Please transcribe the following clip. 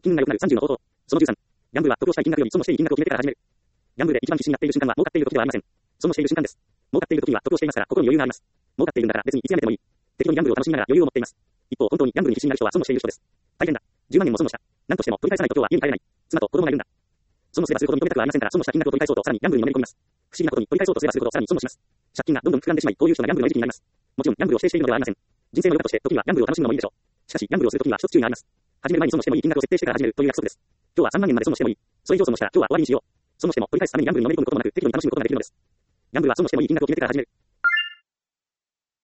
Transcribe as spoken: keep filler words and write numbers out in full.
金運が良くなるさんじゅうの方法。そのじゅうさん。ギャンブルは得をしたい金額より損をしていい金額を決めてから始める。ギャンブルで一番必死になっている瞬間は儲かっている時ではありません。損をしている瞬間です。儲かっている時には得をしていますから心に余裕があります。儲かっているんだから別にいつやめてもいい。適度にギャンブルを楽しみながら余裕を持っています。一方、本当にギャンブルに必死になる人は損をしている人です。大変だ。じゅうまんえんも損をした。何としても取り返さないと今日は家に帰れない。妻と子供がいるんだ。損をすればするほど認めたくはありませんから損をした金額を取り返そうとさらにギャンブルにのめり込みます。不思議なことに取り返そうとすればするほどさらに損をします。借金がどんどん膨らんでしまい、こういう人がギャンブルの餌食になります。もちろんギャンブルを否定しているのではありません。人生の良さとして時にはギャンブルを楽しむのもいいでしょう。しかしギャンブルをする時には一つ注意があります。始める前に損をしてもいい金額を設定してから始めるという約束です。今日はさんまんえんまで損をしてもいい。それ以上損をしたら今日は終わりにしよう。損をしても取り返すためにギャンブルにのめり込むこともなく適度に楽しむことができるのです。ギャンブルは損をしてもいい金額を決めてから始める。